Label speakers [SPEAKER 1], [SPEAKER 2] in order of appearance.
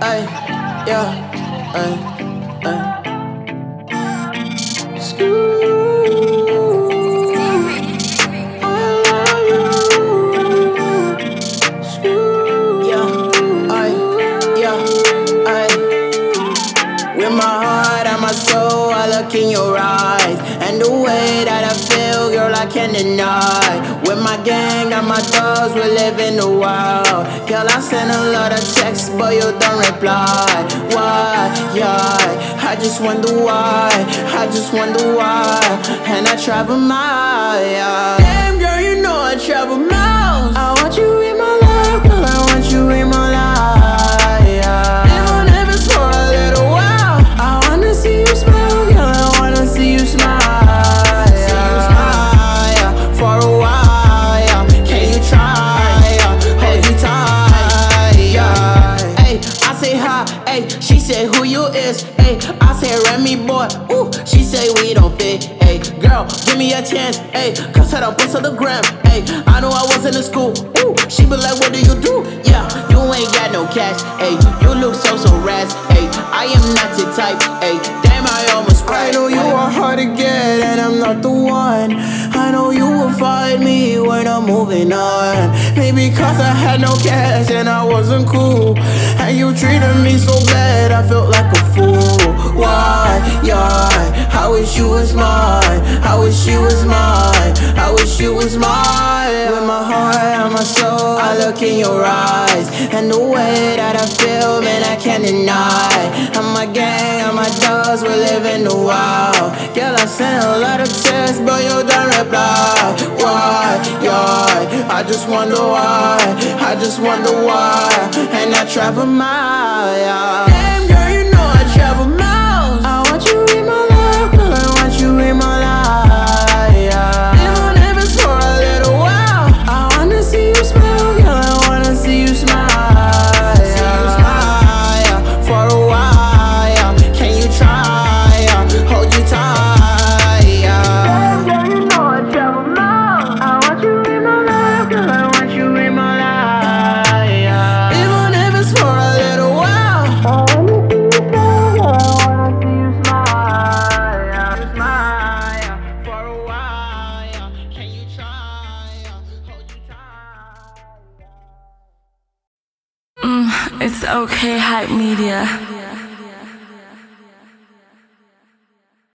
[SPEAKER 1] ay, yeah, ay, ay. With my heart and my soul, I look in your eyes. And the way that I feel, girl, I can't deny. With my gang and my dogs, we live in the wild. Girl, I send a lot of texts, but you don't reply. Why? Yeah, I just wonder why. I just wonder why. And I travel miles, yeah. Damn, girl, you know I travel miles. I want you in my life, girl, I want you in my life, yeah. Even if it's for a little while. I wanna see you smile, girl, I wanna see you smile, yeah. See you smile, yeah. For a while, yeah. Can you try, yeah. Hold you tight, yeah. Hey, I say hi, hey. She say who you is, hey. I say Remy boy, ooh. She say we don't fit, hey. Girl, give me a chance, hey. Cause I don't post on the gram, hey. I know I wasn't in school, ooh. She be like, what do you do? Yeah, you ain't got no cash, hey. You look so ras, hey. I am not your type, ayy. Damn, I almost cried. I know you are hard to get, and I'm not the one. I know you will find me when I'm moving on. Maybe cause I had no cash and I wasn't cool, and you treated me so bad, I felt like a fool. Why? Yeah, I wish you was mine. I wish you was mine. I wish you was mine. With my heart and my soul, I look in your eyes. And the way that I feel, man, I can't deny. And my gang and my dogs, we live in the wild. Girl, I sent a lot of texts, but you don't reply. Why? Yeah, I just wonder why. I just wonder why. And I travel miles, yeah. Damn, girl, you know I travel miles. I want you in my life, girl, I want you in my life, yeah. Even if it's for a little while. I wanna see you smile, girl, I wanna see you smile.
[SPEAKER 2] It's okay, Hype Media.